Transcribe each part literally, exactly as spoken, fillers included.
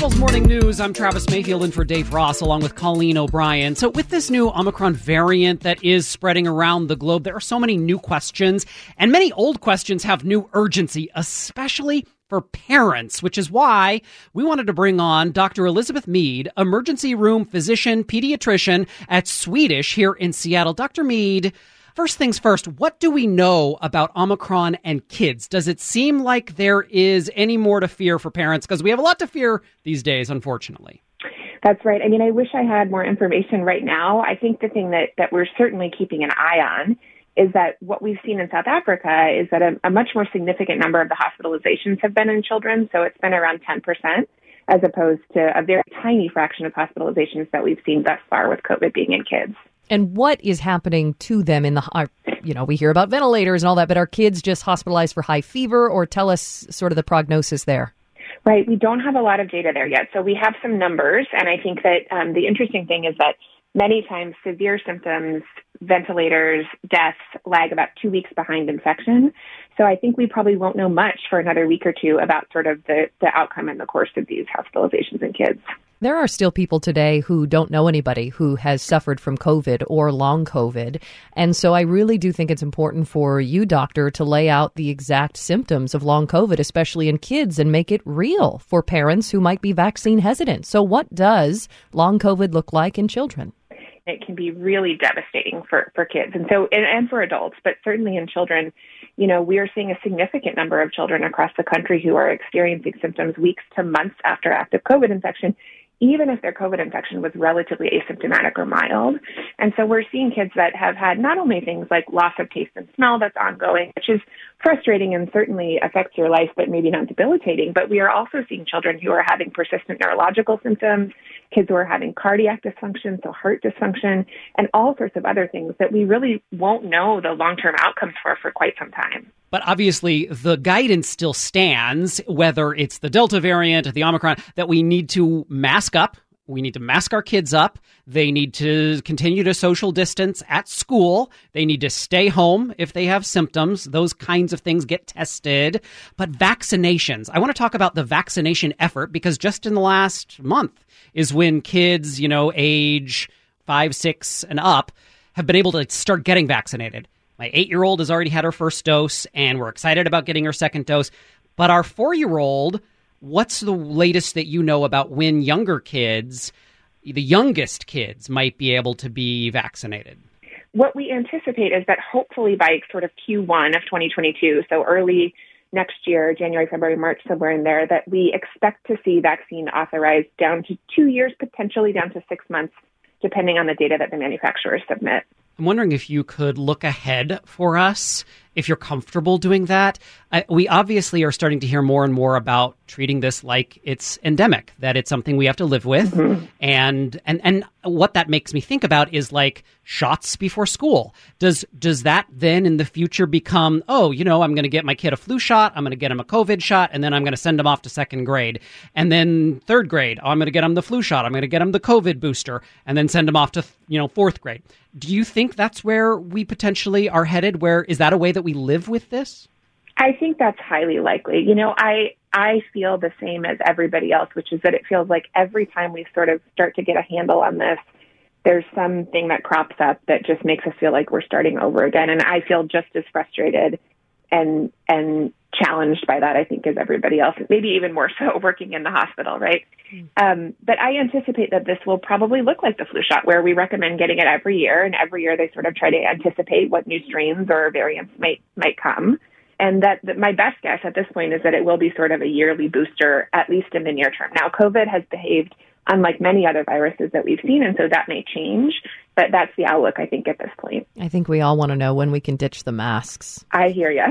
Seattle's Morning News, I'm Travis Mayfield in for Dave Ross along with Colleen O'Brien. So with this new Omicron variant that is spreading around the globe, there are so many new questions, and many old questions have new urgency, especially for parents, which is why we wanted to bring on Doctor Elizabeth Mead, emergency room physician, pediatrician at Swedish here in Seattle. Doctor Mead, first things first, what do we know about Omicron and kids? Does it seem like there is any more to fear for parents? Because we have a lot to fear these days, unfortunately. That's right. I mean, I wish I had more information right now. I think the thing that, that we're certainly keeping an eye on is that what we've seen in South Africa is that a, a much more significant number of the hospitalizations have been in children. So it's been around ten percent, as opposed to a very tiny fraction of hospitalizations that we've seen thus far with COVID being in kids. And what is happening to them in the, you know, we hear about ventilators and all that, but are kids just hospitalized for high fever, or tell us sort of the prognosis there? Right. We don't have a lot of data there yet. So we have some numbers. And I think that um, the interesting thing is that many times severe symptoms, ventilators, deaths lag about two weeks behind infection. So I think we probably won't know much for another week or two about sort of the, the outcome and the course of these hospitalizations in kids. There are still people today who don't know anybody who has suffered from COVID or long COVID. And so I really do think it's important for you, doctor, to lay out the exact symptoms of long COVID, especially in kids, and make it real for parents who might be vaccine hesitant. So what does long COVID look like in children? It can be really devastating for, for kids and so and, and for adults, but certainly in children. You know, we are seeing a significant number of children across the country who are experiencing symptoms weeks to months after active COVID infection, even if their COVID infection was relatively asymptomatic or mild. And so we're seeing kids that have had not only things like loss of taste and smell that's ongoing, which is frustrating and certainly affects your life, but maybe not debilitating, but we are also seeing children who are having persistent neurological symptoms, kids who are having cardiac dysfunction, so heart dysfunction, and all sorts of other things that we really won't know the long-term outcomes for for quite some time. But obviously, the guidance still stands, whether it's the Delta variant or the Omicron, that we need to mask up. We need to mask our kids up. They need to continue to social distance at school. They need to stay home if they have symptoms. Those kinds of things get tested. But vaccinations, I want to talk about the vaccination effort, because just in the last month is when kids, you know, age five, six and up have been able to start getting vaccinated. My eight-year-old has already had her first dose, and we're excited about getting her second dose. But our four-year-old, what's the latest that you know about when younger kids, the youngest kids, might be able to be vaccinated? What we anticipate is that hopefully by sort of Q one of twenty twenty-two, so early next year, January, February, March, somewhere in there, that we expect to see vaccine authorized down to two years, potentially down to six months, depending on the data that the manufacturers submit. I'm wondering if you could look ahead for us, if you're comfortable doing that. I, we obviously are starting to hear more and more about treating this like it's endemic, that it's something we have to live with. Mm-hmm. And, and and what that makes me think about is like shots before school. Does does that then in the future become, oh, you know, I'm going to get my kid a flu shot, I'm going to get him a COVID shot, and then I'm going to send him off to second grade. And then third grade, oh, I'm going to get him the flu shot, I'm going to get him the COVID booster, and then send him off to, you know, fourth grade. Do you think that's where we potentially are headed? Where is that a way that we live with this? I think that's highly likely. You know, I I feel the same as everybody else, which is that it feels like every time we sort of start to get a handle on this, there's something that crops up that just makes us feel like we're starting over again. And I feel just as frustrated and and challenged by that, I think, as everybody else, maybe even more so working in the hospital, right? Mm. Um, but I anticipate that this will probably look like the flu shot, where we recommend getting it every year, and every year they sort of try to anticipate what new strains or variants might might come. And that, that my best guess at this point is that it will be sort of a yearly booster, at least in the near term. Now, COVID has behaved unlike many other viruses that we've seen, and so that may change. But that's the outlook, I think, at this point. I think we all want to know when we can ditch the masks. I hear you.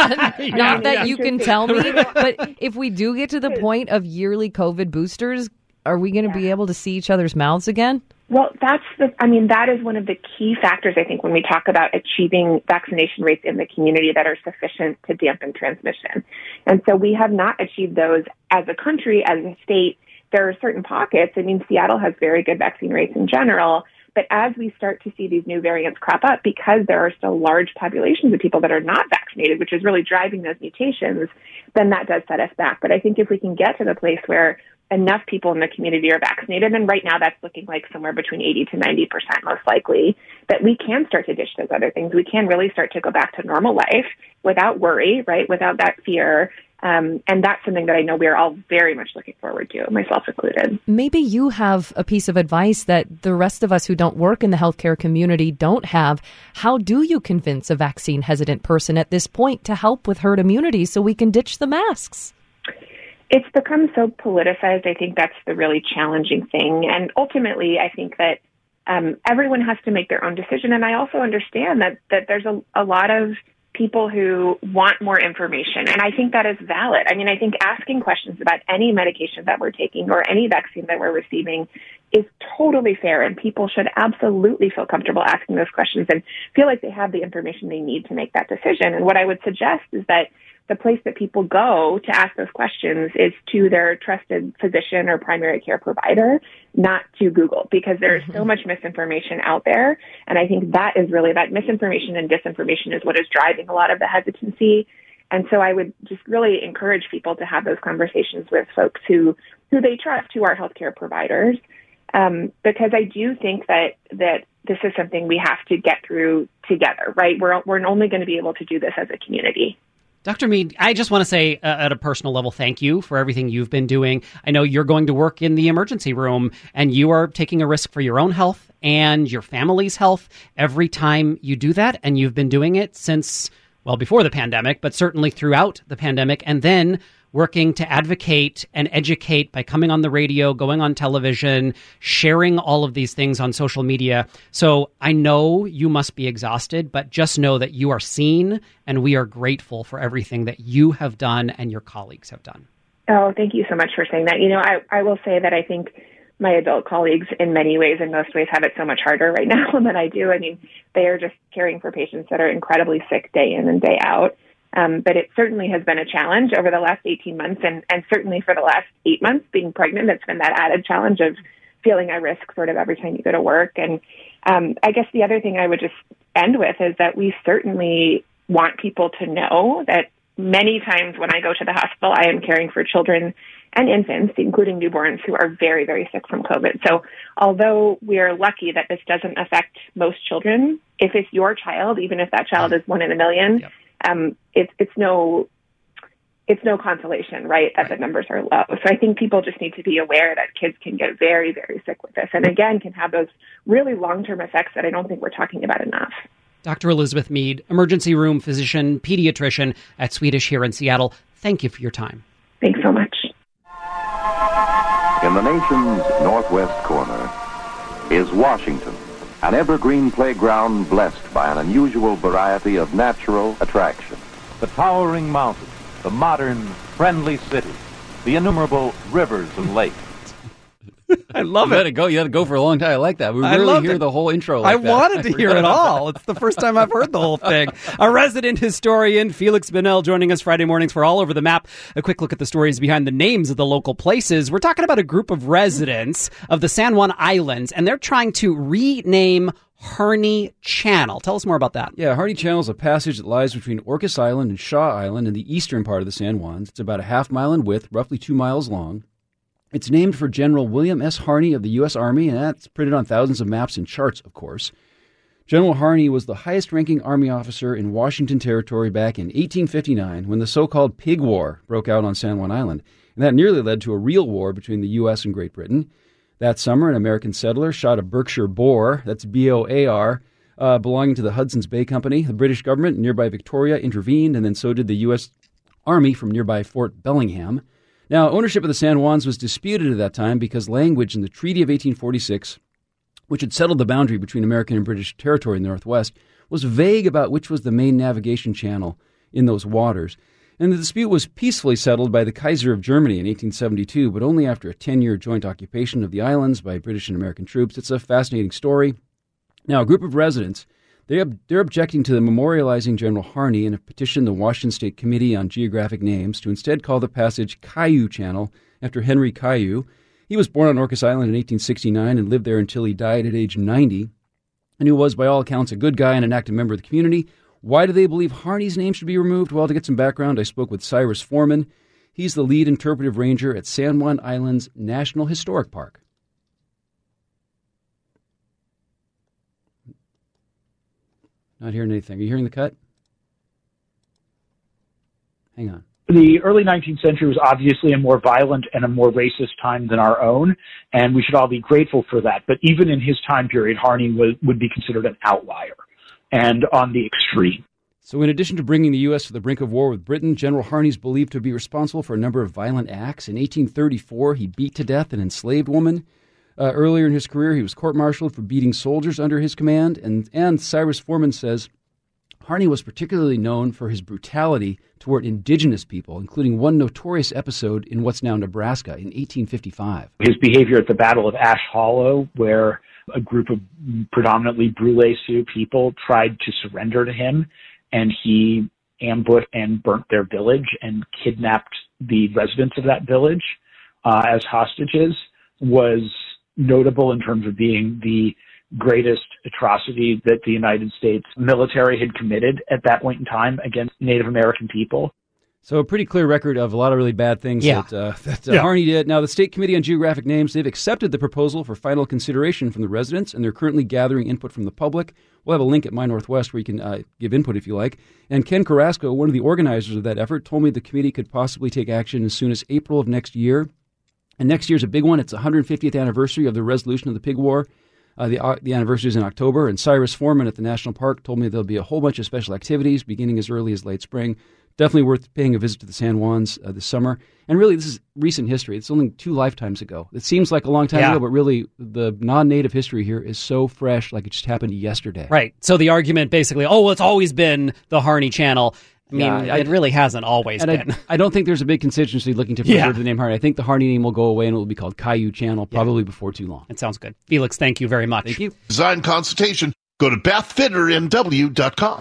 Not that you can tell me, but if we do get to the point of yearly COVID boosters, are we going to yeah. be able to see each other's mouths again? Well, that's the, I mean, that is one of the key factors, I think, when we talk about achieving vaccination rates in the community that are sufficient to dampen transmission. And so we have not achieved those as a country, as a state. There are certain pockets. I mean, Seattle has very good vaccine rates in general. But as we start to see these new variants crop up, because there are still large populations of people that are not vaccinated, which is really driving those mutations, then that does set us back. But I think if we can get to the place where enough people in the community are vaccinated, and right now that's looking like somewhere between eighty to ninety percent most likely, that we can start to ditch those other things. We can really start to go back to normal life without worry, right, without that fear. Um, and that's something that I know we are all very much looking forward to, myself included. Maybe you have a piece of advice that the rest of us who don't work in the healthcare community don't have. How do you convince a vaccine hesitant person at this point to help with herd immunity so we can ditch the masks? It's become so politicized. I think that's the really challenging thing. And ultimately, I think that um, everyone has to make their own decision. And I also understand that, that there's a, a lot of people who want more information. And I think that is valid. I mean, I think asking questions about any medication that we're taking or any vaccine that we're receiving is totally fair. And people should absolutely feel comfortable asking those questions and feel like they have the information they need to make that decision. And what I would suggest is that the place that people go to ask those questions is to their trusted physician or primary care provider, not to Google, because there's mm-hmm. so much misinformation out there. And I think that is really, that misinformation and disinformation is what is driving a lot of the hesitancy. And so I would just really encourage people to have those conversations with folks who, who they trust, who are healthcare providers, um, because I do think that, that this is something we have to get through together, right? We're, we're only going to be able to do this as a community. Doctor Mead, I just want to say uh, at a personal level, thank you for everything you've been doing. I know you're going to work in the emergency room, and you are taking a risk for your own health and your family's health every time you do that. And you've been doing it since, well, before the pandemic, but certainly throughout the pandemic, and then working to advocate and educate by coming on the radio, going on television, sharing all of these things on social media. So I know you must be exhausted, but just know that you are seen, and we are grateful for everything that you have done and your colleagues have done. Oh, thank you so much for saying that. You know, I, I will say that I think my adult colleagues in many ways, in most ways, have it so much harder right now than I do. I mean, they are just caring for patients that are incredibly sick day in and day out. Um, but it certainly has been a challenge over the last eighteen months, and, and certainly for the last eight months being pregnant, it's been that added challenge of feeling at risk sort of every time you go to work. And um, I guess the other thing I would just end with is that we certainly want people to know that many times when I go to the hospital, I am caring for children and infants, including newborns, who are very, very sick from COVID. So although we are lucky that this doesn't affect most children, if it's your child, even if that child is one in a million, yep. Um, it's it's no it's no consolation, right, that right. the numbers are low. So I think people just need to be aware that kids can get very, very sick with this, and again, can have those really long-term effects that I don't think we're talking about enough. Doctor Elizabeth Mead, emergency room physician, pediatrician at Swedish here in Seattle. Thank you for your time. Thanks so much. In the nation's northwest corner is Washington, an evergreen playground blessed by an unusual variety of natural attractions. The towering mountains, the modern, friendly city, the innumerable rivers and lakes. I love you it. Let it go. You had to go for a long time. I like that. We rarely hear it. the whole intro like I that. wanted to hear it all. It's the first time I've heard the whole thing. Our resident historian, Felix Bunnell, joining us Friday mornings for All Over the Map. A quick look at the stories behind the names of the local places. We're talking about a group of residents of the San Juan Islands, and they're trying to rename Harney Channel. Tell us more about that. Yeah, Harney Channel is a passage that lies between Orcas Island and Shaw Island in the eastern part of the San Juans. It's about a half mile in width, roughly two miles long. It's named for General William S. Harney of the U S. Army, and that's printed on thousands of maps and charts, of course. General Harney was the highest-ranking Army officer in Washington Territory back in eighteen fifty-nine when the so-called Pig War broke out on San Juan Island, and that nearly led to a real war between the U S and Great Britain. That summer, an American settler shot a Berkshire boar, that's B O A R, uh, belonging to the Hudson's Bay Company. The British government in nearby Victoria intervened, and then so did the U S. Army from nearby Fort Bellingham. Now, ownership of the San Juans was disputed at that time because language in the Treaty of eighteen forty-six, which had settled the boundary between American and British territory in the Northwest, was vague about which was the main navigation channel in those waters. And the dispute was peacefully settled by the Kaiser of Germany in eighteen seventy-two, but only after a ten-year joint occupation of the islands by British and American troops. It's a fascinating story. Now, a group of residents, They ob- they're objecting to the memorializing General Harney and have petitioned the Washington State Committee on Geographic Names to instead call the passage Caillou Channel after Henry Caillou. He was born on Orcas Island in eighteen sixty-nine and lived there until he died at age ninety, and who was, by all accounts, a good guy and an active member of the community. Why do they believe Harney's name should be removed? Well, to get some background, I spoke with Cyrus Foreman. He's the lead interpretive ranger at San Juan Islands National Historic Park. Not hearing anything. Are you hearing the cut? Hang on. The early nineteenth century was obviously a more violent and a more racist time than our own, and we should all be grateful for that. But even in his time period, Harney was, would be considered an outlier and on the extreme. So in addition to bringing the U S to the brink of war with Britain, General Harney is believed to be responsible for a number of violent acts. In eighteen thirty-four, he beat to death an enslaved woman. Uh, earlier in his career, he was court-martialed for beating soldiers under his command. And, and Cyrus Foreman says Harney was particularly known for his brutality toward indigenous people, including one notorious episode in what's now Nebraska in eighteen fifty-five. His behavior at the Battle of Ash Hollow, where a group of predominantly Brule Sioux people tried to surrender to him, and he ambushed and burnt their village and kidnapped the residents of that village uh, as hostages, was notable in terms of being the greatest atrocity that the United States military had committed at that point in time against Native American people. So a pretty clear record of a lot of really bad things yeah. that, uh, that uh, yeah. Harney did. Now, the State Committee on Geographic Names, they've accepted the proposal for final consideration from the residents, and they're currently gathering input from the public. We'll have a link at My Northwest where you can uh, give input if you like. And Ken Carrasco, one of the organizers of that effort, told me the committee could possibly take action as soon as April of next year. And next year's a big one. It's the one hundred fiftieth anniversary of the resolution of the pig war. Uh, the, uh, the anniversary is in October, and Cyrus Foreman at the National Park told me there'll be a whole bunch of special activities beginning as early as late spring. Definitely worth paying a visit to the San Juans uh, this summer. And really, this is recent history. It's only two lifetimes ago. It seems like a long time yeah. ago, but really, the non-native history here is so fresh, like it just happened yesterday. Right. So the argument basically, oh, well, it's always been the Harney Channel. I mean, Yeah, I- it really hasn't always And been. I, I don't think there's a big constituency looking to preserve Yeah. the name Harney. I think the Harney name will go away and it will be called Caillou Channel probably before too long. It sounds good. Felix, thank you very much. Thank you. Design consultation. Go to bath fitter m w dot com.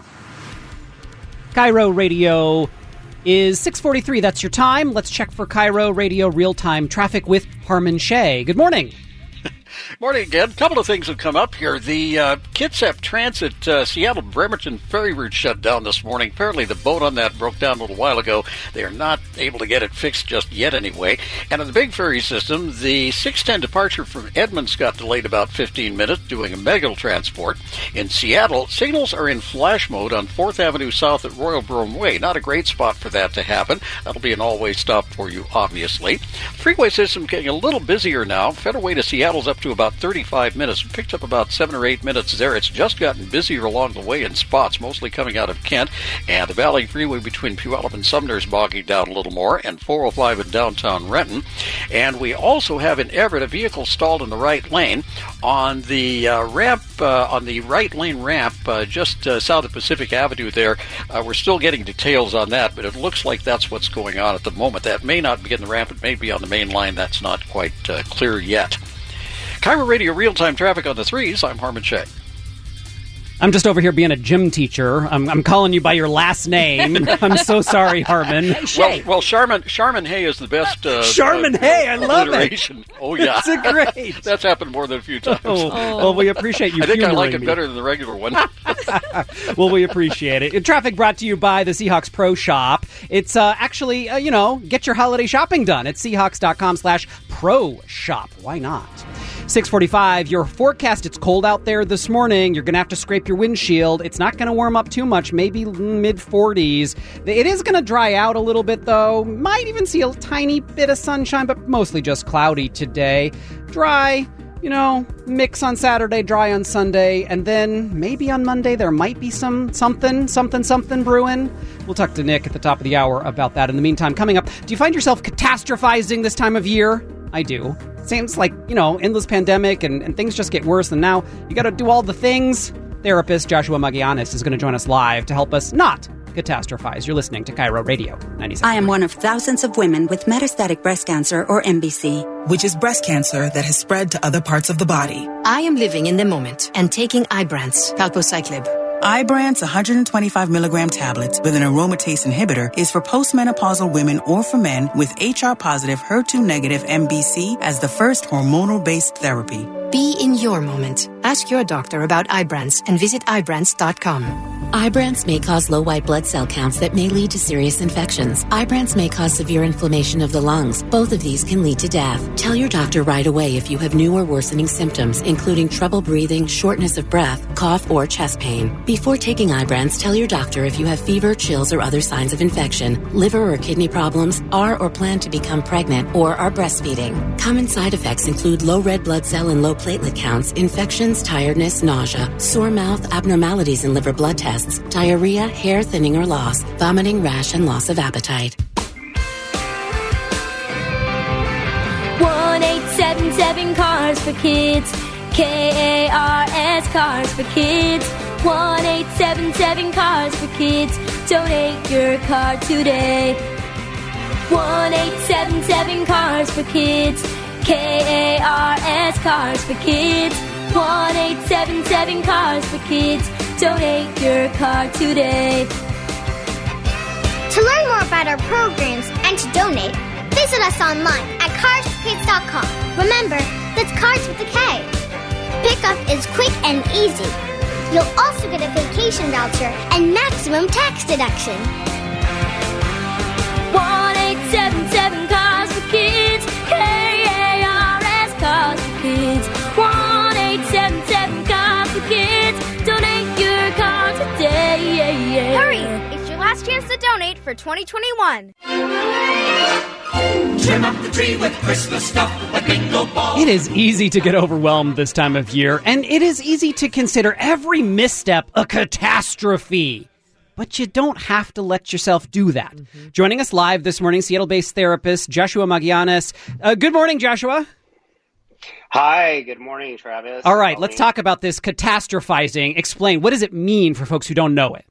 Cairo Radio is six forty-three. That's your time. Let's check for Cairo Radio real-time traffic with Harmon Shea. Good morning. Morning again. A couple of things have come up here. The uh, Kitsap Transit uh, Seattle-Bremerton ferry route shut down this morning. Apparently the boat on that broke down a little while ago. They are not able to get it fixed just yet anyway. And on the big ferry system, the six ten departure from Edmonds got delayed about fifteen minutes doing a Megal transport. In Seattle, signals are in flash mode on fourth Avenue South at Royal Brome Way. Not a great spot for that to happen. That'll be an all-way stop for you, obviously. Freeway system getting a little busier now. Federal Way to Seattle's up to about thirty-five minutes. We picked up about seven or eight minutes there. It's just gotten busier along the way in spots, mostly coming out of Kent. And the Valley Freeway between Puyallup and Sumner is bogging down a little more, and four oh five in downtown Renton. And we also have in Everett a vehicle stalled in the right lane on the uh, ramp, uh, on the right lane ramp, uh, just uh, south of Pacific Avenue there. Uh, we're still getting details on that, but it looks like that's what's going on at the moment. That may not be in the ramp. It may be on the main line. That's not quite uh, clear yet. Cairo Radio real-time traffic on the threes. I'm Harmon Shea. I'm just over here being a gym teacher. I'm, I'm calling you by your last name. I'm so sorry, Harmon. Well, well, Charmin, Charmin Hay is the best. Uh, Charmin uh, Hay, I love it. alliteration. Oh, yeah. It's a great. That's happened more than a few times. Oh, well, we appreciate you I think I like humoring it me. better than the regular one. Well, we appreciate it. Traffic brought to you by the Seahawks Pro Shop. It's uh, actually, uh, you know, get your holiday shopping done at Seahawks.com slash pro shop. Why not? six forty-five, your forecast, it's cold out there this morning. You're going to have to scrape your windshield. It's not going to warm up too much, maybe mid forties. It is going to dry out a little bit, though. Might even see a tiny bit of sunshine, but mostly just cloudy today. Dry, you know, mix on Saturday, dry on Sunday, and then maybe on Monday there might be some something, something, something brewing. We'll talk to Nick at the top of the hour about that. In the meantime, coming up, do you find yourself catastrophizing this time of year? I do. Seems like, you know, endless pandemic and, and things just get worse, and now you got to do all the things. Therapist Joshua Magianis is going to join us live to help us not catastrophize. You're listening to Cairo Radio ninety-six. I am one of thousands of women with metastatic breast cancer, or M B C, which is breast cancer that has spread to other parts of the body. I am living in the moment and taking Ibrance, palbociclib. Ibrance one hundred twenty-five milligram tablets with an aromatase inhibitor is for postmenopausal women or for men with H R-positive, H E R two negative M B C as the first hormonal-based therapy. Be in your moment. Ask your doctor about Ibrance and visit Ibrance dot com. Ibrance may cause low white blood cell counts that may lead to serious infections. Ibrance may cause severe inflammation of the lungs. Both of these can lead to death. Tell your doctor right away if you have new or worsening symptoms, including trouble breathing, shortness of breath, cough, or chest pain. Before taking Ibrance, tell your doctor if you have fever, chills, or other signs of infection, liver or kidney problems, are or plan to become pregnant, or are breastfeeding. Common side effects include low red blood cell and low platelet counts, infections, tiredness, nausea, sore mouth, abnormalities in liver blood tests, diarrhea, hair thinning or loss, vomiting, rash, and loss of appetite. one eight seven seven Cars for Kids. K A R S Cars for Kids. one eight seven seven Cars for Kids. Donate your car today. one eight seven seven Cars for Kids. K A R S Cars for Kids. one eight seven seven Cars for Kids. Donate your car today. To learn more about our programs and to donate, visit us online at cars for kids dot com. Remember, that's Cars with a K. Pickup is quick and easy. You'll also get a vacation voucher and maximum tax deduction. one eight seven seven Cars for Kids. K A R S Cars for Kids. one eight seven seven Cars for Kids. Donate your car today. Hurry! It's your last chance to donate for twenty twenty-one. Trim up the tree with Christmas stuff like bingo balls. It is easy to get overwhelmed this time of year, and it is easy to consider every misstep a catastrophe. But you don't have to let yourself do that. Mm-hmm. Joining us live this morning, Seattle-based therapist Joshua Magianis. Uh, good morning, Joshua. Hi, good morning, Travis. All right, let's talk about this catastrophizing. Explain, what does it mean for folks who don't know it?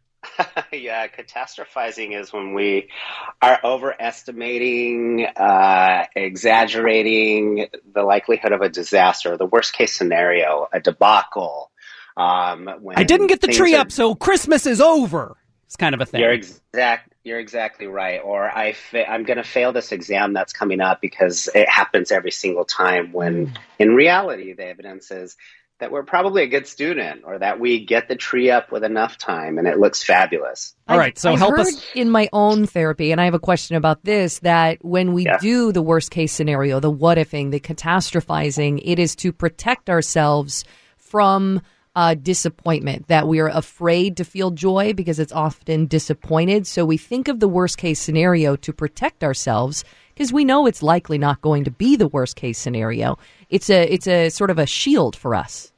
Yeah, catastrophizing is when we are overestimating, uh, exaggerating the likelihood of a disaster, the worst case scenario, a debacle. Um, when I didn't get the tree are, up, so Christmas is over. It's kind of a thing. You're exact. You're exactly right. Or I fa- I'm going to fail this exam that's coming up because it happens every single time. When mm. in reality, the evidence is that we're probably a good student, or that we get the tree up with enough time and it looks fabulous. All right, so I've help heard us. In my own therapy, and I have a question about this, that when we yeah. do the worst case scenario, the what ifing, the catastrophizing, it is to protect ourselves from uh, disappointment, that we are afraid to feel joy because it's often disappointed. So we think of the worst case scenario to protect ourselves because we know it's likely not going to be the worst case scenario. It's a it's a sort of a shield for us.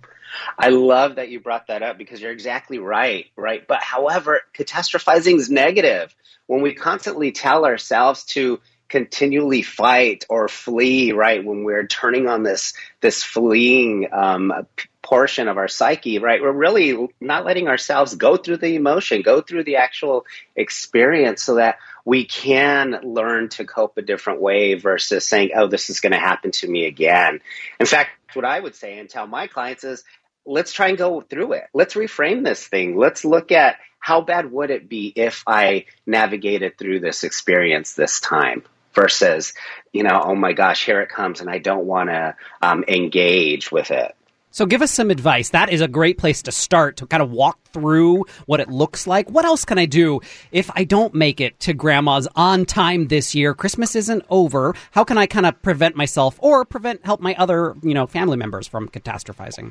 I love that you brought that up because you're exactly right, right? But however, catastrophizing is negative. When we constantly tell ourselves to continually fight or flee, right? When we're turning on this this fleeing um, portion of our psyche, right? We're really not letting ourselves go through the emotion, go through the actual experience so that we can learn to cope a different way versus saying, oh, this is going to happen to me again. In fact, what I would say and tell my clients is, let's try and go through it. Let's reframe this thing. Let's look at how bad would it be if I navigated through this experience this time versus, you know, oh my gosh, here it comes and I don't want to um, engage with it. So give us some advice. That is a great place to start, to kind of walk through what it looks like. What else can I do if I don't make it to grandma's on time this year? Christmas isn't over. How can I kind of prevent myself or prevent, help my other, you know, family members from catastrophizing?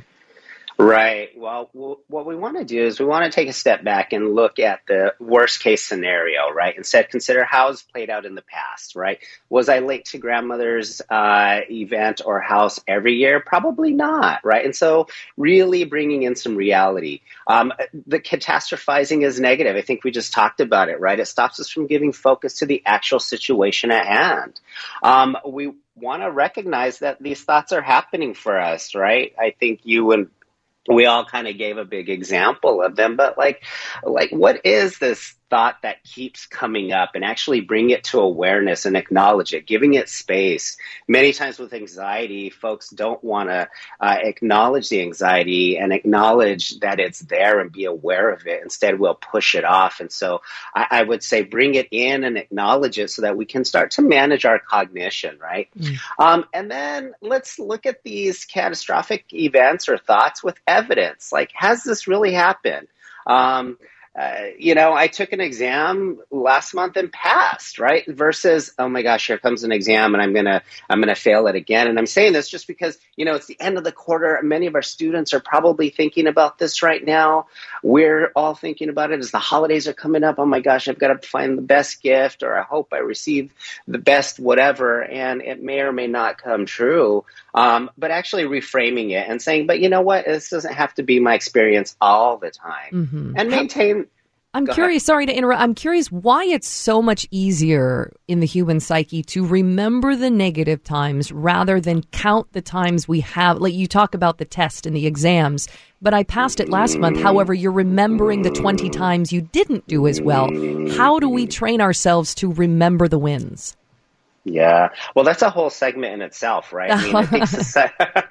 Right. Well, w- what we want to do is we want to take a step back and look at the worst case scenario, right? Instead, consider how it's played out in the past, right? Was I late to grandmother's uh, event or house every year? Probably not, right? And so really bringing in some reality. Um, the catastrophizing is negative. I think we just talked about it, right? It stops us from giving focus to the actual situation at hand. Um, we want to recognize that these thoughts are happening for us, right? I think you and we all kind of gave a big example of them, but like, like what is this thought that keeps coming up, and actually bring it to awareness and acknowledge it, giving it space. Many times with anxiety, folks don't want to uh, acknowledge the anxiety and acknowledge that it's there and be aware of it. Instead, we'll push it off. And so I, I would say bring it in and acknowledge it so that we can start to manage our cognition, right? Mm. Um, and then let's look at these catastrophic events or thoughts with evidence. Like, has this really happened? Um, Uh, you know, I took an exam last month and passed, right? Versus, oh my gosh, here comes an exam and I'm going to, I'm going to fail it again. And I'm saying this just because, you know, it's the end of the quarter. Many of our students are probably thinking about this right now. We're all thinking about it as the holidays are coming up. Oh my gosh, I've got to find the best gift, or I hope I receive the best whatever. And it may or may not come true. Um, but actually reframing it and saying, but you know what, this doesn't have to be my experience all the time. Mm-hmm. And maintain. I'm Go curious, ahead. sorry to interrupt. I'm curious why it's so much easier in the human psyche to remember the negative times rather than count the times we have. Like you talk about the test and the exams, but I passed it last month. However, you're remembering the twenty times you didn't do as well. How do we train ourselves to remember the wins? Yeah. Well, that's a whole segment in itself, right? I mean, I think society,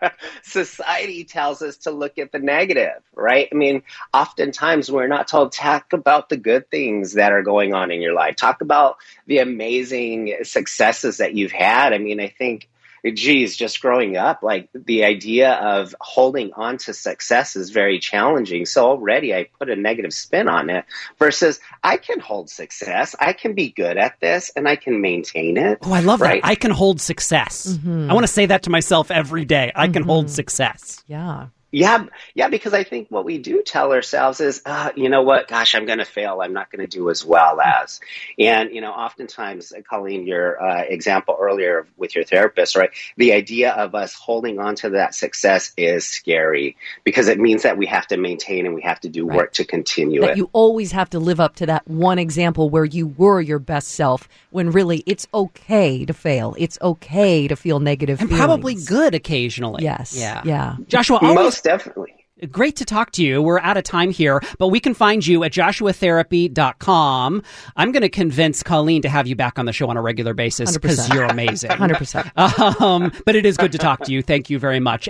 society tells us to look at the negative, right? I mean, oftentimes we're not told, talk about the good things that are going on in your life. Talk about the amazing successes that you've had. I mean, I think, geez, just growing up, like the idea of holding on to success is very challenging. So already I put a negative spin on it versus I can hold success. I can be good at this and I can maintain it. Oh, I love right? that. I can hold success. Mm-hmm. I want to say that to myself every day. I can Mm-hmm. hold success. Yeah. Yeah, yeah, because I think what we do tell ourselves is, uh, you know what, gosh, I'm going to fail. I'm not going to do as well as. And, you know, oftentimes, Colleen, your uh, example earlier with your therapist, right, the idea of us holding on to that success is scary because it means that we have to maintain and we have to do Right. work to continue That it. you always have to live up to that one example where you were your best self when really it's okay to fail. It's okay to feel negative And feelings. probably good occasionally. Yes. Yeah. Yeah. Joshua, always Most definitely. great to talk to you. We're out of time here, but we can find you at joshua therapy dot com. I'm going to convince Colleen to have you back on the show on a regular basis because you're amazing. one hundred percent. Um, but it is good to talk to you. Thank you very much.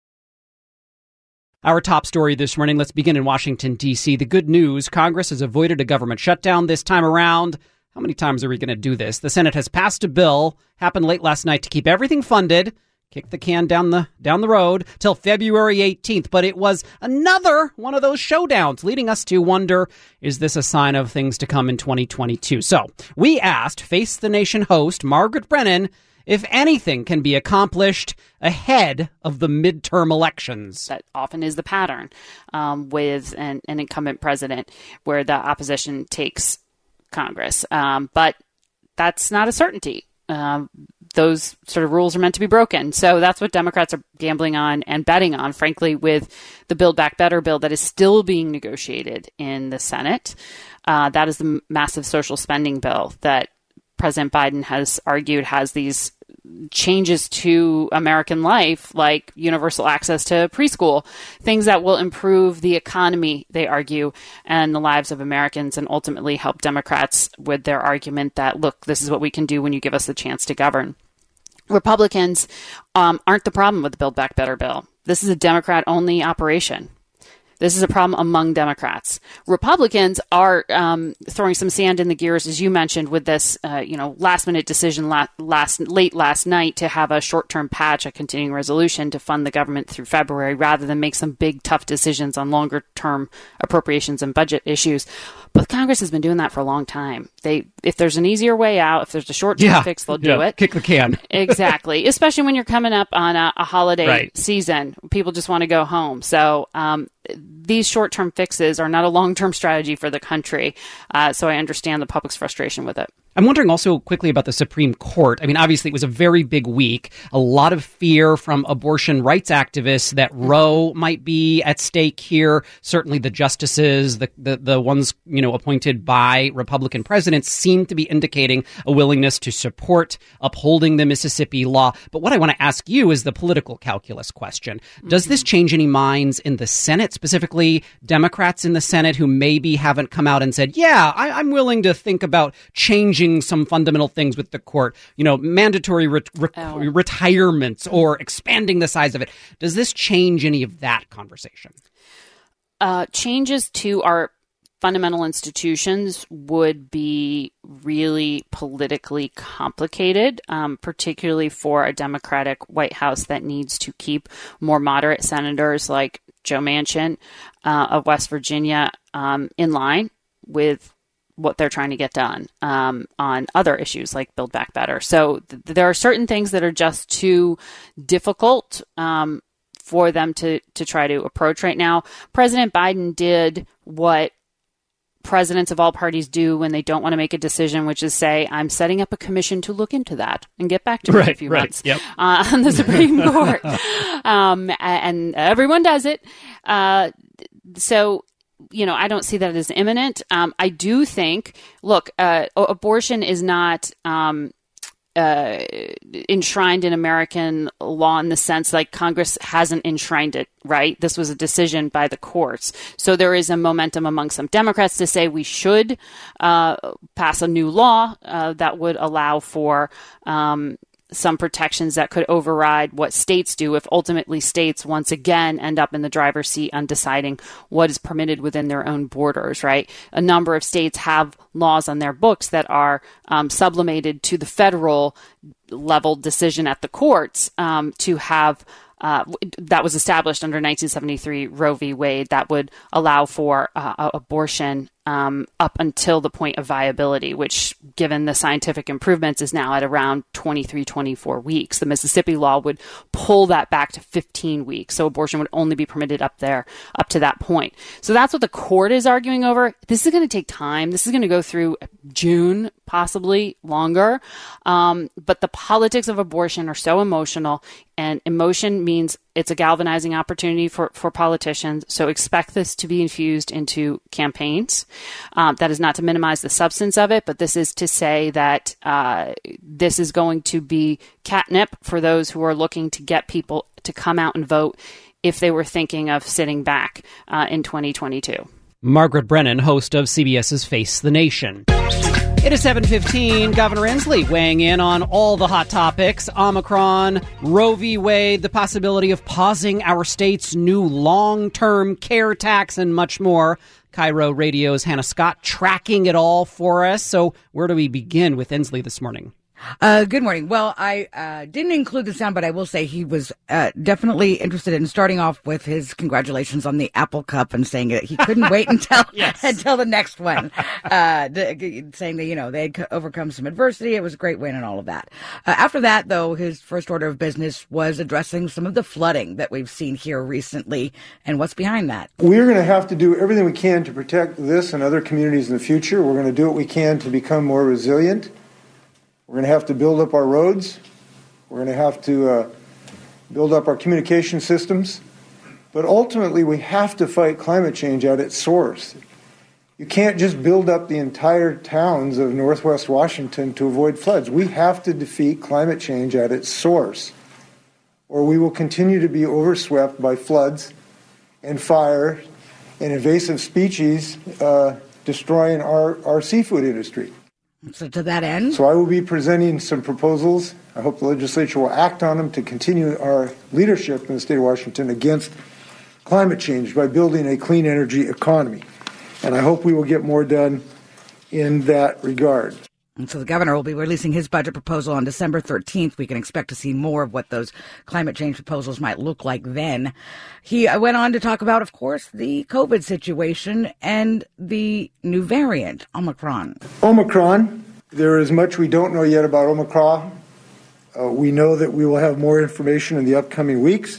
Our top story this morning, let's begin in Washington, D C. The good news, Congress has avoided a government shutdown this time around. How many times are we going to do this? The Senate has passed a bill, happened late last night, to keep everything funded, kick the can down the down the road till February eighteenth. But it was another one of those showdowns, leading us to wonder, is this a sign of things to come in twenty twenty-two? So we asked Face the Nation host Margaret Brennan if anything can be accomplished ahead of the midterm elections. That often is the pattern um, with an, an incumbent president where the opposition takes Congress. Um, but that's not a certainty. Um, those sort of rules are meant to be broken. So that's what Democrats are gambling on and betting on, frankly, with the Build Back Better bill that is still being negotiated in the Senate. Uh, that is the massive social spending bill that President Biden has argued has these changes to American life, like universal access to preschool, things that will improve the economy, they argue, and the lives of Americans, and ultimately help Democrats with their argument that, look, this is what we can do when you give us the chance to govern. Republicans um, aren't the problem with the Build Back Better bill. This is a Democrat-only operation. This is a problem among Democrats. Republicans are um, throwing some sand in the gears, as you mentioned, with this, uh, you know, last-minute decision la- last late last night to have a short-term patch, a continuing resolution to fund the government through February, rather than make some big, tough decisions on longer-term appropriations and budget issues. But Congress has been doing that for a long time. They, if there's an easier way out, if there's a short-term yeah, fix, they'll yeah, do it. Kick the can. Exactly. Especially when you're coming up on a, a holiday right. season. People just want to go home. So um, these short-term fixes are not a long-term strategy for the country. Uh, so I understand the public's frustration with it. I'm wondering also quickly about the Supreme Court. I mean, obviously, it was a very big week. A lot of fear from abortion rights activists that Roe might be at stake here. Certainly the justices, the, the, the ones, you know, appointed by Republican presidents seem to be indicating a willingness to support upholding the Mississippi law. But what I want to ask you is the political calculus question. Does this change any minds in the Senate, specifically Democrats in the Senate who maybe haven't come out and said, yeah, I, I'm willing to think about changing some fundamental things with the court, you know, mandatory re- re- oh. retirements or expanding the size of it. Does this change any of that conversation? Uh, changes to our fundamental institutions would be really politically complicated, um, particularly for a Democratic White House that needs to keep more moderate senators like Joe Manchin uh, of West Virginia um, in line with what they're trying to get done um, on other issues like Build Back Better. So th- there are certain things that are just too difficult um, for them to, to try to approach right now. President Biden did what presidents of all parties do when they don't want to make a decision, which is say, I'm setting up a commission to look into that and get back to me right, in a few right, months yep. uh, on the Supreme Court. um, and everyone does it. Uh, so, you know, I don't see that as imminent. Um, I do think, look, uh, abortion is not um, uh, enshrined in American law in the sense like Congress hasn't enshrined it, right? This was a decision by the courts. So there is a momentum among some Democrats to say we should uh, pass a new law uh, that would allow for um some protections that could override what states do if ultimately states once again end up in the driver's seat on deciding what is permitted within their own borders, right? A number of states have laws on their books that are um, sublimated to the federal level decision at the courts um, to have Uh, that was established under nineteen seventy-three Roe v. Wade that would allow for uh, abortion um, up until the point of viability, which, given the scientific improvements, is now at around twenty-three, twenty-four weeks. The Mississippi law would pull that back to fifteen weeks. So abortion would only be permitted up there, up to that point. So that's what the court is arguing over. This is going to take time. This is going to go through June, possibly longer. Um, but the politics of abortion are so emotional, and emotion means it's a galvanizing opportunity for, for politicians. So expect this to be infused into campaigns. Um, that is not to minimize the substance of it, but this is to say that uh, this is going to be catnip for those who are looking to get people to come out and vote if they were thinking of sitting back uh, in twenty twenty-two. Margaret Brennan, host of CBS's Face the Nation. It is seven fifteen. Governor Inslee weighing in on all the hot topics. Omicron, Roe v. Wade, the possibility of pausing our state's new long-term care tax, and much more. Cairo Radio's Hannah Scott tracking it all for us. So where do we begin with Inslee this morning? Uh, good morning. Well, I uh, didn't include the sound, but I will say he was uh, definitely interested in starting off with his congratulations on the Apple Cup and saying that he couldn't wait until yes. until the next one. Uh, the, saying that, you know, they had overcome some adversity. It was a great win and all of that. Uh, after that, though, his first order of business was addressing some of the flooding that we've seen here recently and what's behind that. We're going to have to do everything we can to protect this and other communities in the future. We're going to do what we can to become more resilient. We're going to have to build up our roads. We're going to have to uh, build up our communication systems. But ultimately, we have to fight climate change at its source. You can't just build up the entire towns of Northwest Washington to avoid floods. We have to defeat climate change at its source, or we will continue to be overswept by floods and fire and invasive species uh, destroying our, our seafood industry. So to that end? So I will be presenting some proposals. I hope the legislature will act on them to continue our leadership in the state of Washington against climate change by building a clean energy economy. And I hope we will get more done in that regard. And so the governor will be releasing his budget proposal on December thirteenth. We can expect to see more of what those climate change proposals might look like then. He went on to talk about, of course, the COVID situation and the new variant, Omicron. Omicron, there is much we don't know yet about Omicron. Uh, we know that we will have more information in the upcoming weeks.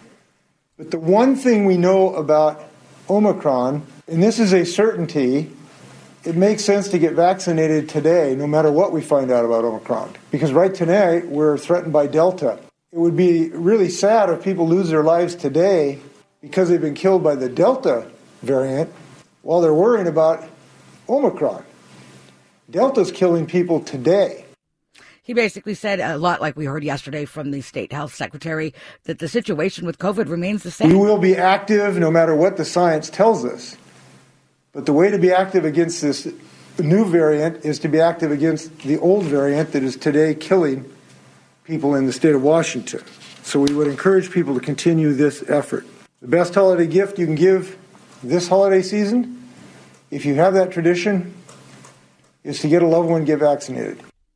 But the one thing we know about Omicron, and this is a certainty, it makes sense to get vaccinated today, no matter what we find out about Omicron. Because right today, we're threatened by Delta. It would be really sad if people lose their lives today because they've been killed by the Delta variant while they're worrying about Omicron. Delta's killing people today. He basically said a lot like we heard yesterday from the state health secretary that the situation with COVID remains the same. We will be active no matter what the science tells us. But the way to be active against this new variant is to be active against the old variant that is today killing people in the state of Washington. So we would encourage people to continue this effort. The best holiday gift you can give this holiday season, if you have that tradition, is to get a loved one get vaccinated.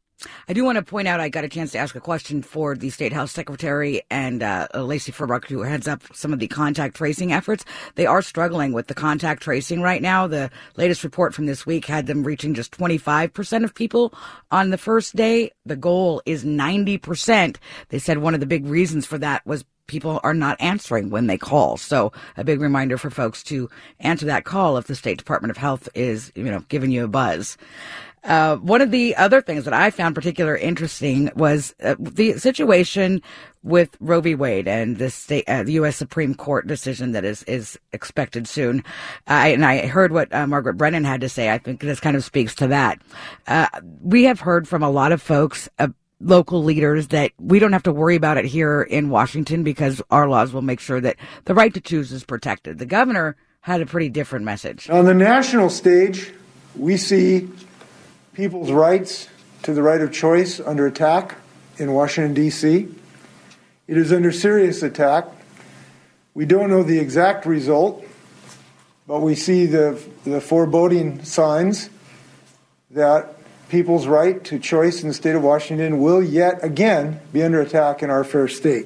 I do want to point out I got a chance to ask a question for the State Health Secretary and uh, Lacey Furbuck, who heads up some of the contact tracing efforts. They are struggling with the contact tracing right now. The latest report from this week had them reaching just twenty-five percent of people on the first day. The goal is ninety percent. They said one of the big reasons for that was people are not answering when they call. So a big reminder for folks to answer that call if the State Department of Health is, you know, giving you a buzz. Uh, one of the other things that I found particularly interesting was uh, the situation with Roe v. Wade and the state, uh, the U S Supreme Court decision that is, is expected soon. I, and I heard what uh, Margaret Brennan had to say. I think this kind of speaks to that. Uh, we have heard from a lot of folks, uh, local leaders, that we don't have to worry about it here in Washington because our laws will make sure that the right to choose is protected. The governor had a pretty different message. On the national stage, we see people's rights to the right of choice under attack in Washington, D C It is under serious attack. We don't know the exact result, but we see the, the foreboding signs that people's right to choice in the state of Washington will yet again be under attack in our fair state.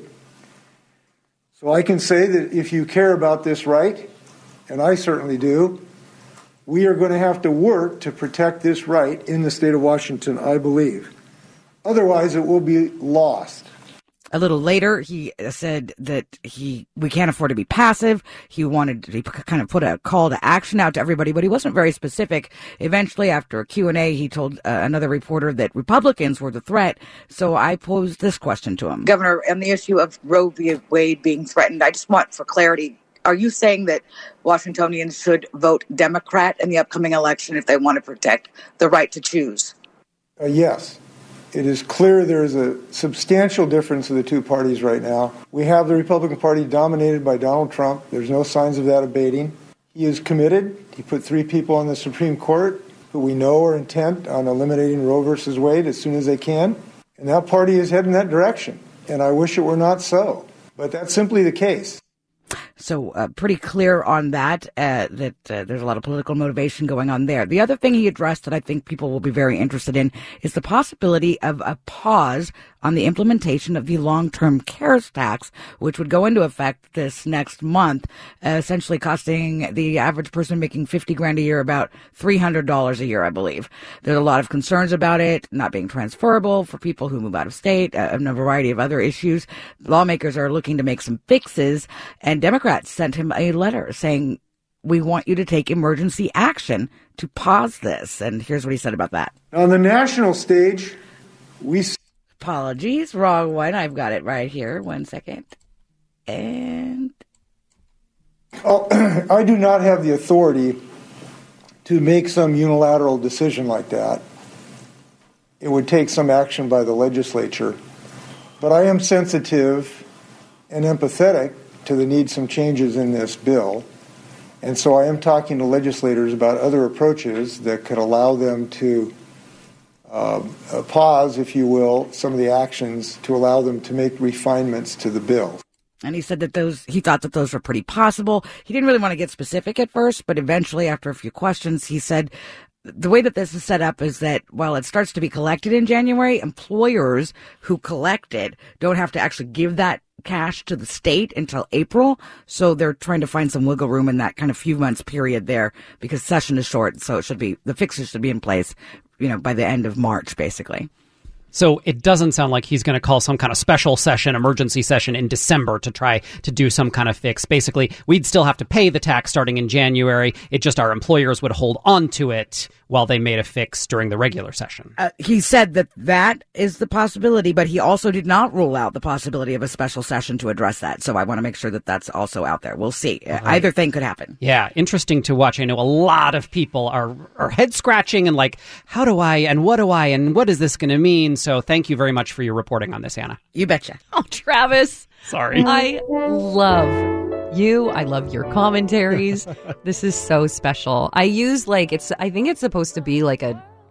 So I can say that if you care about this right, and I certainly do, we are going to have to work to protect this right in the state of Washington, I believe. Otherwise, it will be lost. A little later, he said that he we can't afford to be passive. He wanted to he kind of put a call to action out to everybody, but he wasn't very specific. Eventually, after a Q and A, he told uh, another reporter that Republicans were the threat. So I posed this question to him. Governor, on the issue of Roe v. Wade being threatened, I just want for clarity, are you saying that Washingtonians should vote Democrat in the upcoming election if they want to protect the right to choose? Uh, yes. It is clear there is a substantial difference of the two parties right now. We have the Republican Party dominated by Donald Trump. There's no signs of that abating. He is committed. He put three people on the Supreme Court who we know are intent on eliminating Roe versus Wade as soon as they can. And that party is heading that direction. And I wish it were not so. But that's simply the case. So uh, pretty clear on that, uh, that uh, there's a lot of political motivation going on there. The other thing he addressed that I think people will be very interested in is the possibility of a pause on the implementation of the long-term cares tax, which would go into effect this next month, uh, essentially costing the average person making fifty grand a year about three hundred dollars a year, I believe. There's a lot of concerns about it not being transferable for people who move out of state, uh, and a variety of other issues. Lawmakers are looking to make some fixes, and Democrats sent him a letter saying, we want you to take emergency action to pause this. And here's what he said about that. On the national stage, we... Apologies, wrong one. I've got it right here. One second. And... Oh, I do not have the authority to make some unilateral decision like that. It would take some action by the legislature. But I am sensitive and empathetic to the need some changes in this bill. And so I am talking to legislators about other approaches that could allow them to uh, pause, if you will, some of the actions to allow them to make refinements to the bill. And he said that those, he thought that those were pretty possible. He didn't really want to get specific at first, but eventually, after a few questions, he said the way that this is set up is that while it starts to be collected in January, employers who collect it don't have to actually give that cash to the state until April. So they're trying to find some wiggle room in that kind of few months period there because session is short. So it should be, the fixes should be in place, you know, by the end of March, basically. So it doesn't sound like he's going to call some kind of special session, emergency session in December to try to do some kind of fix. Basically, we'd still have to pay the tax starting in January. It just our employers would hold on to it while they made a fix during the regular session. Uh, he said that that is the possibility, but he also did not rule out the possibility of a special session to address that. So I want to make sure that that's also out there. We'll see. Right. Either thing could happen. Yeah, interesting to watch. I know a lot of people are, are head scratching and like, how do I and what do I and what is this going to mean? So thank you very much for your reporting on this, Anna. You betcha. Oh, Travis. Sorry. I love you. I love your commentaries. This is so special. I use like, it's, I think it's supposed to be like a,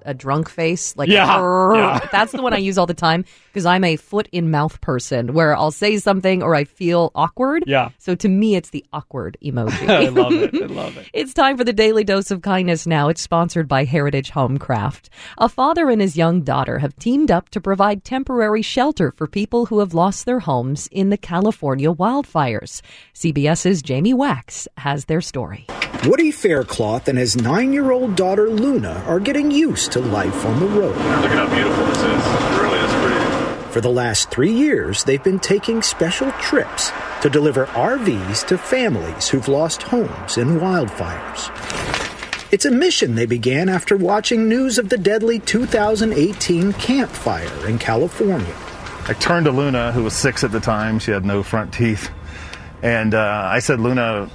a drunk face, like Yeah, "Arr." yeah. That's the one I use all the time because I'm a foot in mouth person where I'll say something or I feel awkward. Yeah. So to me, it's the awkward emoji. I love it. I love it. It's time for the Daily Dose of Kindness now. It's sponsored by Heritage Homecraft. A father and his young daughter have teamed up to provide temporary shelter for people who have lost their homes in the California wildfires. CBS's Jamie Wax has their story. Woody Faircloth and his nine-year-old daughter Luna are getting used to life on the road. Look at how beautiful this is. It really is pretty. For the last three years, they've been taking special trips to deliver R Vs to families who've lost homes in wildfires. It's a mission they began after watching news of the deadly two thousand eighteen Camp Fire in California. I turned to Luna, who was six at the time. She had no front teeth. And uh, I said, Luna,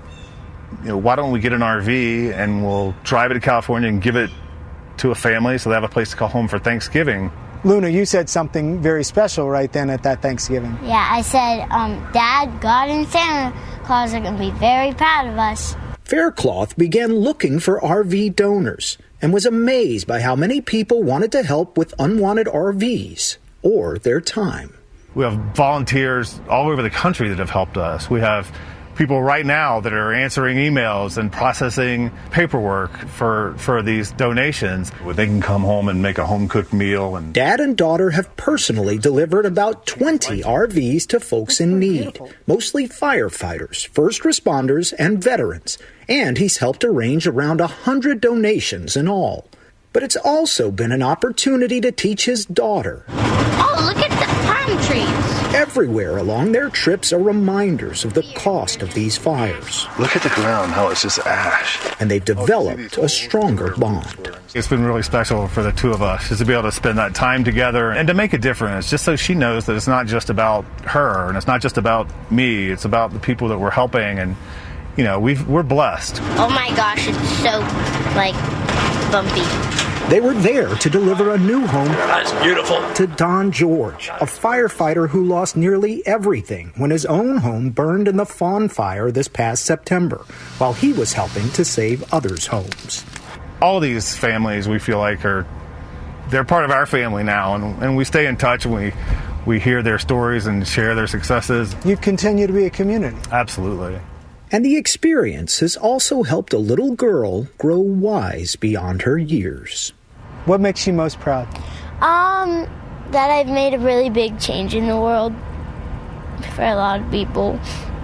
you know, why don't we get an R V and we'll drive it to California and give it to a family so they have a place to call home for Thanksgiving. Luna, you said something very special right then at that Thanksgiving. Yeah, I said, um, Dad, God, and Santa Claus are going to be very proud of us. Faircloth began looking for R V donors and was amazed by how many people wanted to help with unwanted R Vs or their time. We have volunteers all over the country that have helped us. We have people right now that are answering emails and processing paperwork for for these donations. They can come home and make a home-cooked meal. And Dad and daughter have personally delivered about twenty R Vs to folks in need, mostly firefighters, first responders, and veterans. And he's helped arrange around one hundred donations in all. But it's also been an opportunity to teach his daughter. Oh, look at the palm trees. Everywhere along their trips are reminders of the cost of these fires. look at the ground, how it's just ash. And they've developed a stronger bond. It's been really special for the two of us just to be able to spend that time together and to make a difference, just so she knows that it's not just about her and it's not just about me. It's about the people that we're helping. And, you know, we've, we're blessed. Oh my gosh, it's so, like, bumpy. They were there to deliver a new home That's beautiful. to Don George, a firefighter who lost nearly everything when his own home burned in the Fawn Fire this past September, while he was helping to save others' homes. All these families, we feel like, are they're part of our family now, and, and we stay in touch and we, we hear their stories and share their successes. You continue to be a community. Absolutely. And the experience has also helped a little girl grow wise beyond her years. What makes you most proud? Um, that I've made a really big change in the world for a lot of people.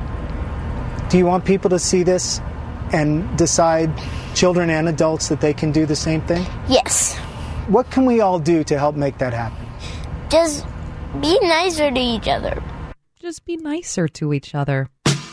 Do you want people to see this and decide, children and adults, that they can do the same thing? Yes. What can we all do to help make that happen? Just be nicer to each other. Just be nicer to each other.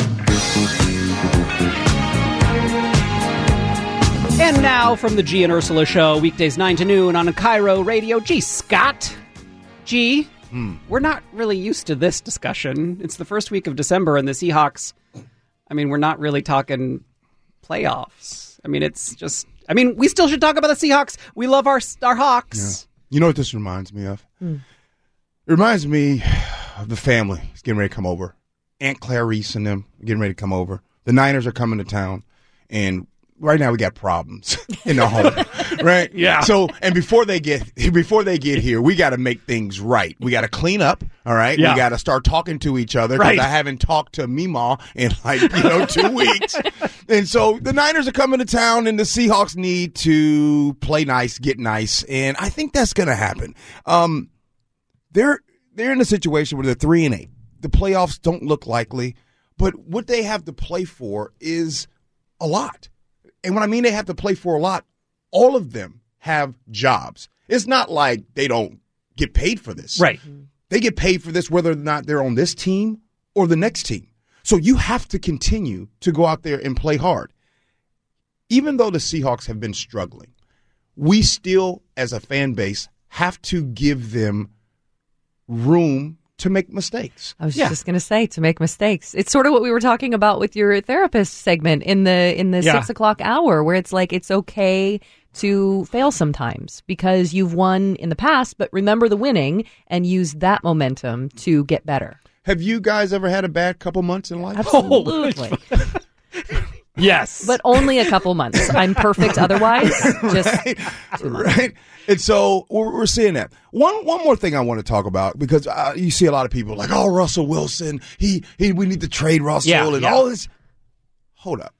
And now from the G and Ursula Show, weekdays nine to noon on Cairo Radio. Gee, Scott. G, hmm. We're not really used to this discussion. It's the first week of December, and the Seahawks, I mean, we're not really talking playoffs. I mean, it's just, I mean, we still should talk about the Seahawks. We love our, our Hawks. Yeah. You know what this reminds me of? Hmm. It reminds me of the family. It's getting ready to come over. Aunt Clarice and them are getting ready to come over. The Niners are coming to town, and right now we got problems in the home, right? Yeah. So, and before they get before they get here, we got to make things right. We got to clean up, all right? Yeah. We got to start talking to each other because Right. I haven't talked to Meemaw in like you know two weeks. And so the Niners are coming to town, and the Seahawks need to play nice, get nice, and I think that's going to happen. Um, they're they're in a situation where they're three and eight. The playoffs don't look likely, but what they have to play for is a lot. And when I mean they have to play for a lot, all of them have jobs. It's not like they don't get paid for this. Right. They get paid for this whether or not they're on this team or the next team. So you have to continue to go out there and play hard. Even though the Seahawks have been struggling, we still, as a fan base, have to give them room to make mistakes. I was yeah. just going to say, to make mistakes. It's sort of what we were talking about with your therapist segment in the in the yeah. six o'clock hour, where it's like it's okay to fail sometimes because you've won in the past, but remember the winning and use that momentum to get better. Have you guys ever had a bad couple months in life? Absolutely. Yes. But only a couple months. I'm perfect otherwise. Just right? right? And so we're, we're seeing that. One one more thing I want to talk about, because uh, you see a lot of people like, oh, Russell Wilson, he, he we need to trade Russell Yeah, and yeah. all this. Hold up.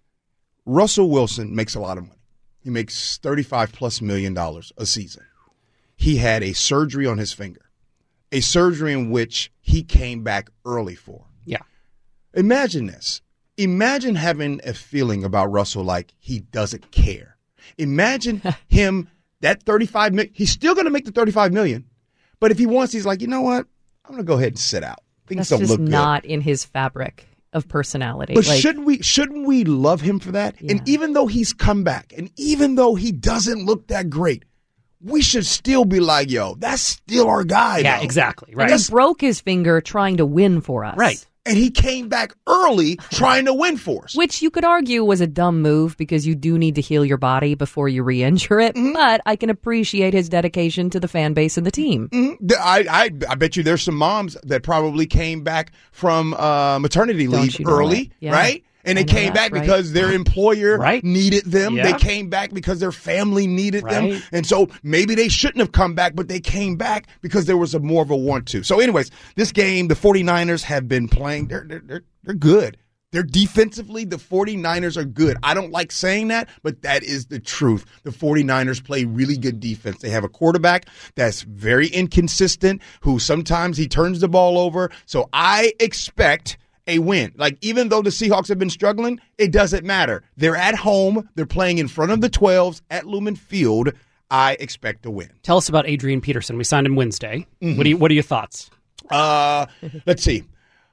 Russell Wilson makes a lot of money. He makes thirty-five plus million dollars a season. He had a surgery on his finger, a surgery in which he came back early for. Yeah. Imagine this. Imagine having a feeling about Russell like he doesn't care. Imagine him, that thirty-five million, he's still going to make the thirty-five million, but if he wants, he's like, you know what? I'm going to go ahead and sit out. Things That's don't just look good. not in his fabric of personality. But Like, shouldn't we shouldn't we love him for that? And even though he's come back, and even though he doesn't look that great, we should still be like, yo, that's still our guy. Yeah, though. exactly. and he broke his finger trying to win for us. Right. And he came back early trying to win for us. Which you could argue was a dumb move because you do need to heal your body before you re-injure it. Mm-hmm. But I can appreciate his dedication to the fan base and the team. Mm-hmm. I, I I bet you there's some moms that probably came back from uh, maternity Don't leave you know early, it? Yeah. right? And they I know came that's back right. because their employer Right. needed them. Yeah. They came back because their family needed them. Right. And so maybe they shouldn't have come back, but they came back because there was a more of a want to. So anyways, this game, the 49ers have been playing. They're, they're, they're, they're good. They're defensively, the 49ers are good. I don't like saying that, but that is the truth. The 49ers play really good defense. They have a quarterback that's very inconsistent, who sometimes he turns the ball over. So I expect a win. Like, even though the Seahawks have been struggling, it doesn't matter. They're at home. They're playing in front of the twelves at Lumen Field. I expect a win. Tell us about Adrian Peterson. We signed him Wednesday. Mm-hmm. What do you, what are your thoughts? Uh, let's see.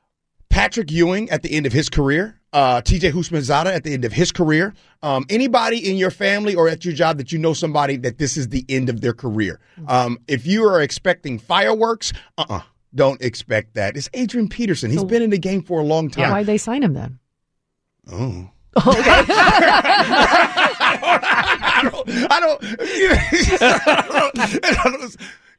Patrick Ewing at the end of his career. Uh, T J Houshmandzadeh at the end of his career. Um, anybody in your family or at your job that you know somebody that this is the end of their career. Um, if you are expecting fireworks, uh-uh. Don't expect that. It's Adrian Peterson. He's So- been in the game for a long time. Why'd they sign him then? Oh. Okay. I don't. I don't. I don't,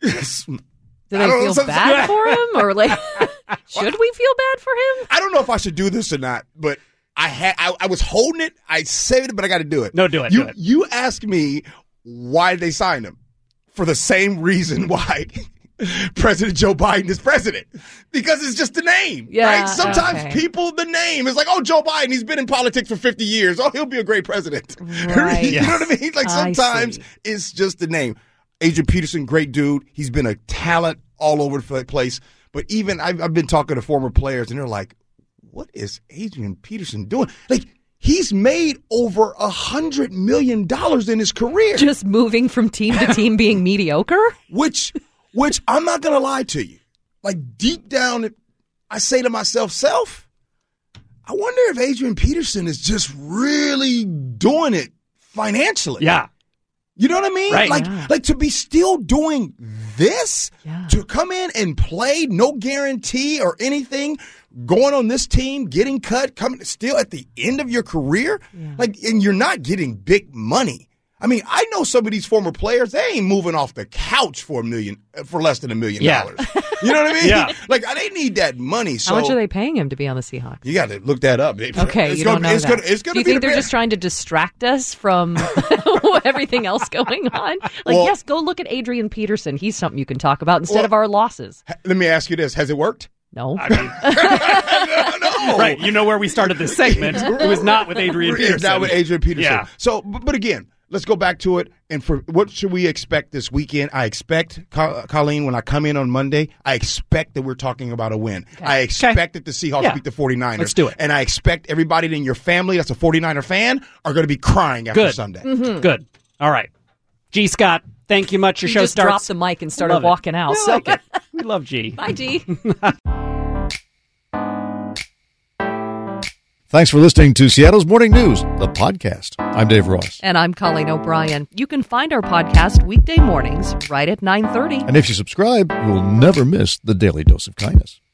Do they feel bad for him? Or like, should we feel bad for him? I don't know if I should do this or not, but I had. I, I was holding it. I saved it, but I got to do it. No, do it. You do it. you asked me why they signed him, for the same reason why President Joe Biden is president, because it's just the name. Yeah, right? Sometimes okay. people, the name is like, oh, Joe Biden, he's been in politics for fifty years. Oh, he'll be a great president. Right. You know what I mean? Like, I sometimes see. it's just the name. Adrian Peterson, great dude. He's been a talent all over the place. But even I've, I've been talking to former players, and they're like, what is Adrian Peterson doing? Like, he's made over a hundred million dollars in his career. Just moving from team to team being mediocre? Which, which I'm not going to lie to you. Like, deep down, I say to myself, self, I wonder if Adrian Peterson is just really doing it financially. Yeah. You know what I mean? Right. Like, Yeah. like to be still doing this, Yeah. to come in and play, no guarantee or anything, going on this team, getting cut, coming still at the end of your career, Yeah. like, and you're not getting big money. I mean, I know some of these former players, they ain't moving off the couch for a million, for less than a million Yeah. dollars. You know what I mean? Yeah. Like, they need that money. So How much are they paying him to be on the Seahawks? you got to look that up. It- Okay, it's you gonna, don't know it's that. Gonna, it's gonna Do you be think the they're best. just trying to distract us from everything else going on? Like, Well- yes, go look at Adrian Peterson. He's something you can talk about instead Well- of our losses. Let me ask you this: has it worked? No. I mean, No. right. You know where we started this segment. It was not with Adrian Yeah, Peterson. not with Adrian Peterson. Yeah. So, but, but again, let's go back to it. And for what should we expect this weekend? I expect, Co- Colleen, when I come in on Monday, I expect that we're talking about a win. I expect that the Seahawks Yeah. beat the 49ers. Let's do it. And I expect everybody in your family that's a 49er fan are going to be crying after Good. Sunday. Good. All right. G. Scott, thank you much. Your He show just starts. dropped the mic and started Love it. walking out. We So like it. We love G. bye, G. Thanks for listening to Seattle's Morning News, the podcast. I'm Dave Ross. And I'm Colleen O'Brien. You can find our podcast weekday mornings right at nine thirty. And if you subscribe, you'll never miss the Daily Dose of Kindness.